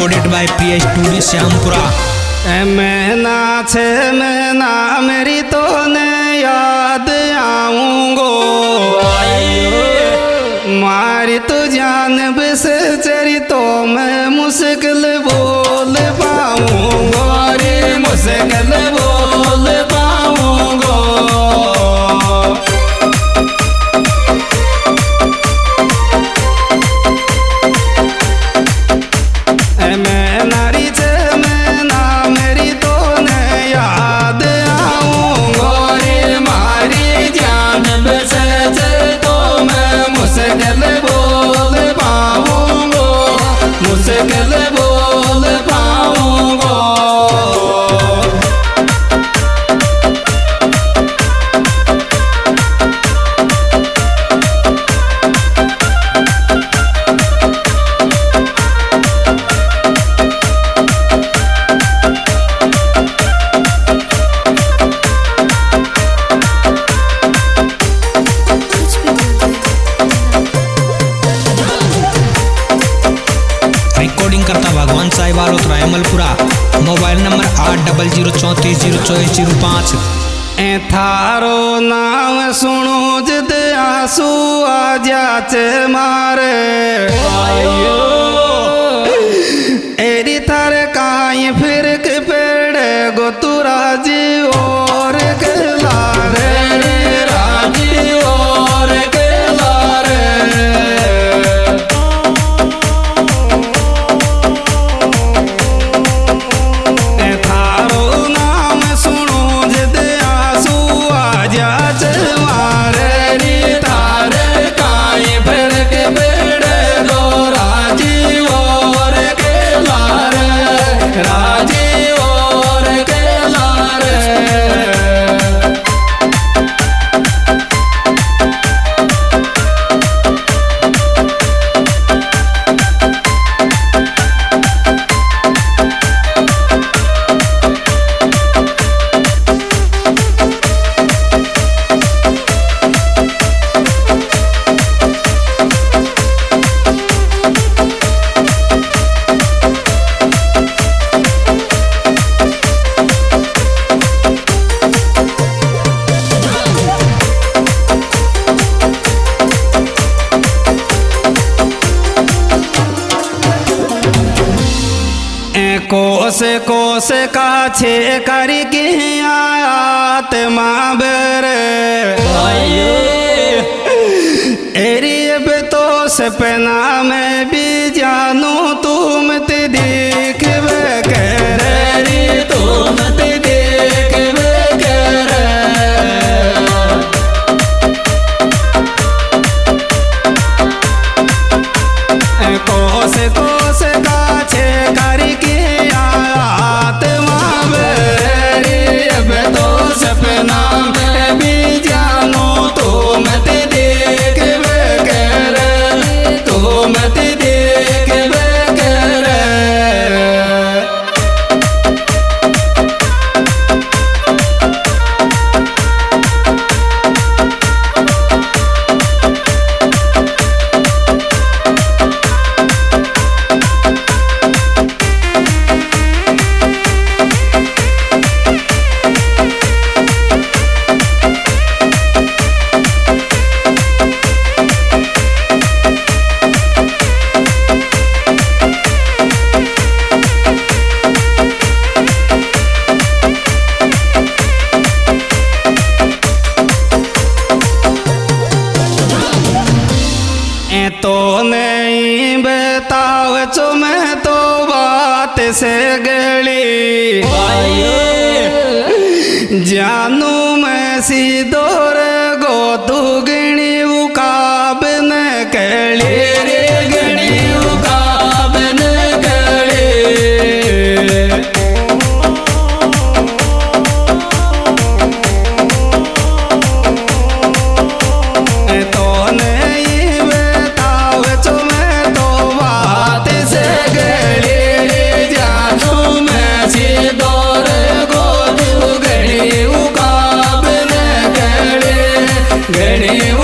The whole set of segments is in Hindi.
Recorded by Priya studio Shyampura. मैना छे मैना मेरी तो ने याद आऊंगो, मारी तो जान बस चरी तो मैं मुश्किल बोल पाऊंगो, रे मुश्किल बोल पाऊंगो। अमलपुरा। Mobile number 8003402405। थारो नाम सुनो जद आंसू आ जाचे मारे, एरी थार काई फिर के पेड़े गो तू राजी और के लारे, राजी और के लारे। कोस काछे करके आयात माँ बेरे, एरी बे तो सपना में भी जानू तुम ते देख वे करे, तुम ते देख वे करे। कोस काछे करके तो नहीं बताओ चो मैं तो बात से गली, जानू मैं सीधो रे गो तू गणी उकाब न कली, रे गणी उकाब न कली। तो नहीं बताओ चो मैं तो बात से गली, जानू मैं सीधो रे गो तू गणी उकाब न कली, गणी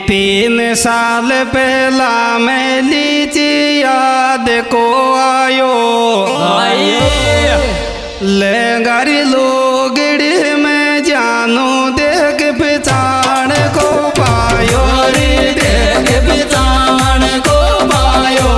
3 साल पहला मैं लीची याद को आयो ले गारी लोगड़ी में जानू देख पहचान को पायो रे देख पहचान को पायो।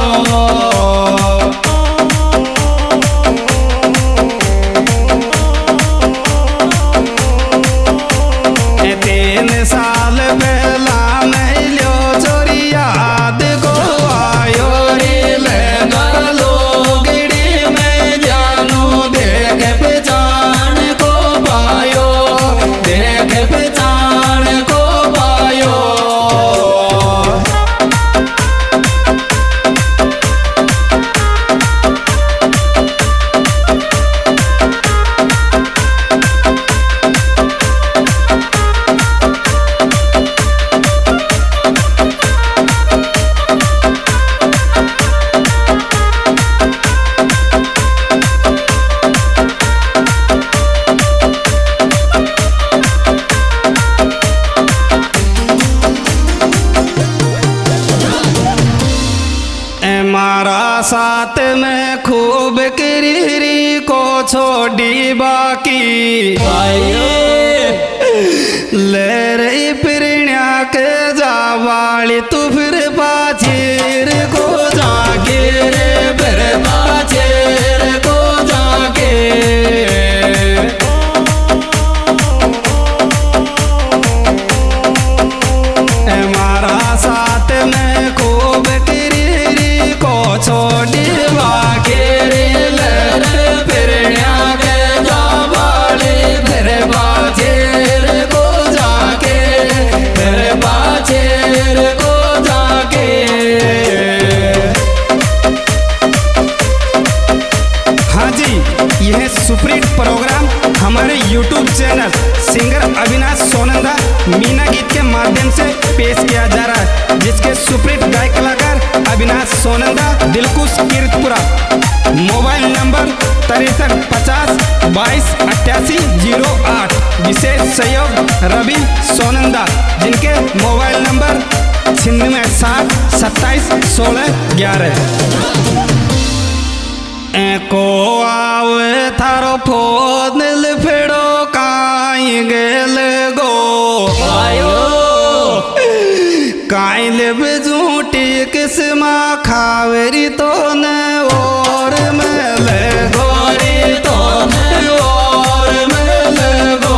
3 साल पहला मैं लो चोरी याद को आयो रे ले लोगड़ी में जानू देख पहचान को पायो देख पहचान को पायो। मारा साथ में खूब किरीरी को छोड़ी बाकी ले रही पिरण्या के जावाली तू फिर बाजीर को जाके रे फिर बाजीर को जाके। मारा साथ में खूब छोड़ी बाके रे ले पिरण्या के जावाली फिर बाजेर को जाके फिर बाजेर को जाके। हाँ जी, यह सुपरहिट प्रोग्राम हमारे YouTube channel singer Avinash Sonanda Meena गीत के माध्यम से पेश किया जा रहा है, जिसके सुपरहिट गायक कलाकार अविनाश सोनंदा दिलकुश कीर्तपुरा। Mobile number 63 50 22 88 08। विशेष सहयोग रवि सोनंदा, जिनके मोबाइल नंबर 96 60 27 16 11। एको आवे थारो फोन फेड़ो काई गेल गो काई ले झूठी किस्मा खावेरी तो न और मेले गोरी तो न और मेले गो।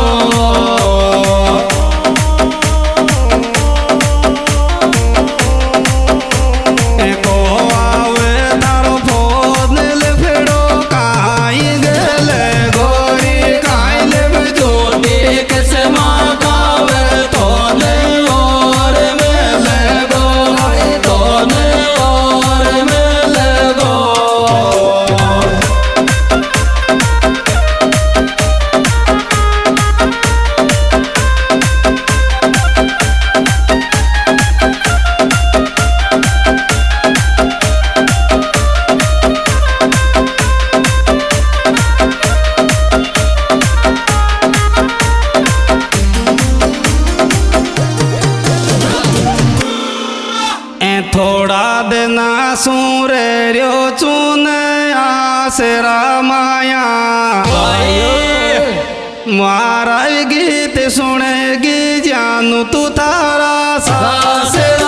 एको आवे थारो फोन फेड़ो काई गेल गोरी काई ले झूठी किस्मा खावे तो न और मेले गो तो न और मेले गो। थोड़ा देना सूरे रो चून आसरा माया मारा गीत सुनेगी जानू तू तारा सासरा